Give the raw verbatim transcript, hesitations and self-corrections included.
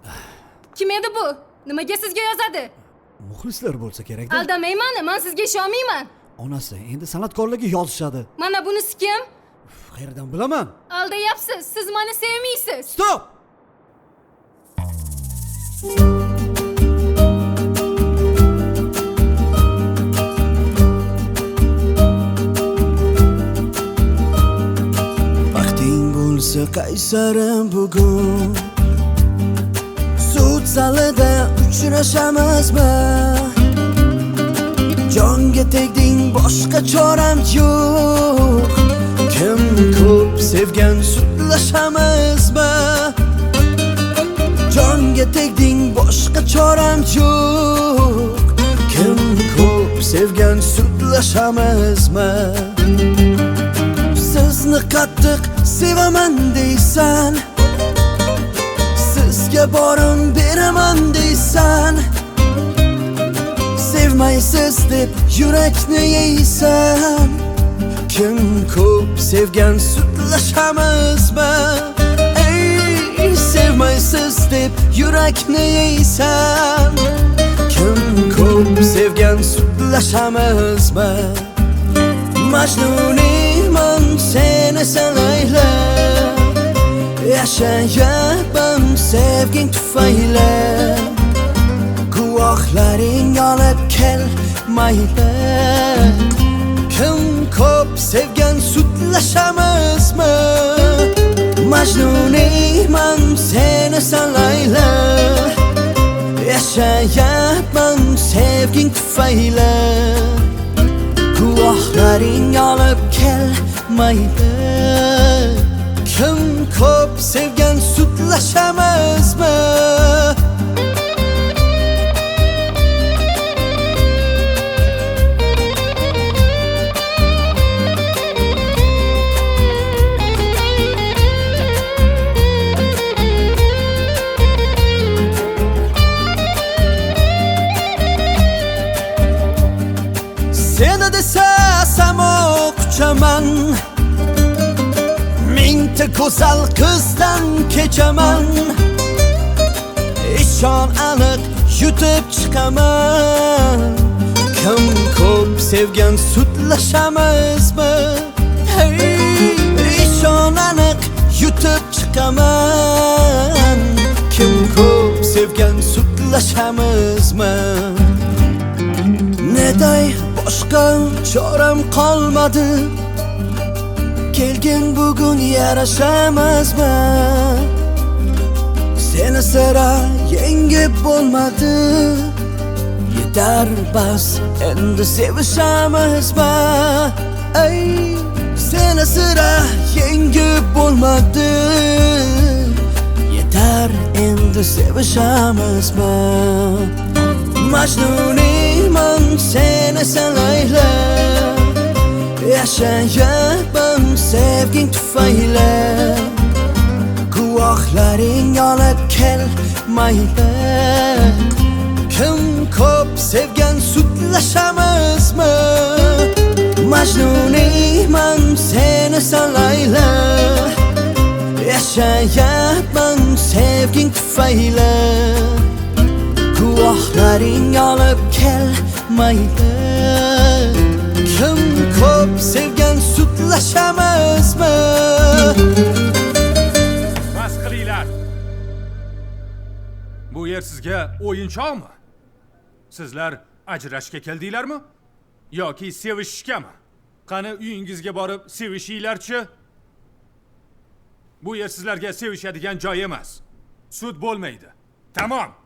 Kim edi bu? Nimaga sizga yozadi? Muxlislar bo'lsa kerak-da. Aldamayman, men sizga ishonmayman. Onasi endi san'atkorlarga yozishadi. Mana bunisi kim? Qayerdan bilaman? Aldayapsiz. Siz meni sevmaysiz. Stop! Vaqting bo'lsa qaysarim bugun sud zalida uchrashamizmi? Jonga tegding, boshqa choram yo'q. Kim ko'p sevgan sudlashamizmi? Jonga tegding, boshqa choram yo'q. Kim ko'p sevgan sudlashamizmi? Sizni qattiq sevaman deysan, sizga borim beraman deysan, sevmaysiz deb yurakni yeysan. Kim ko'p sevgan sudlashamizmi? Ey, sevmaysiz deb yurakni yeysan. Kim ko'p sevgan sudlashamizmi? Majnuniyman seni sanayla, yashayapman sevging tufayli. Guvohlaring olib kel mayli. Kim ko'p sevgan sudlashamizmi? Majnuniyman seni sanayla, yashayapman sevging tufayli. Guvohlaring olib kel mayli. Kim ko'p sevgan sudlashamizmi? Seni desa samo quchaman, mingta go'zal qizdan kechaman. Ishon aniq yutib chiqaman. Kim ko'p sevgan sudlashamizmi? Hey, ishon aniq yutib chiqaman. Kim ko'p sevgan sudlashamizmi? Neday boshqa choram qolmadi, kelgin bugun yarashamizmi? Seni sira yengib bo'lmadi, yetar bas endi sevishamizmi? Ey, seni sira yengib bo'lmadi, yetar endi sevishamizmi? Majnuniyman seni sanayla, yashayapman sevging tufayli. Guvohlaring olib kel mayli. Kim ko'p sevgan sudlashamizmi? Majnuniyman seni sanayla, yashayapman sevging tufayli. Guvohlaring olib kel mayli. Kim ko'p sevgan sudlashamizmi? Bas qilinglar. Bu yer sizga o'yinchoqmi? Sizlar ajrashga keldinglarmi? Yoki sevishishgami? Qani uyingizga borib sevishinglarchi? Bu yer sizlarga sevishadigan joy emas. Sud bo'lmaydi. Tamom.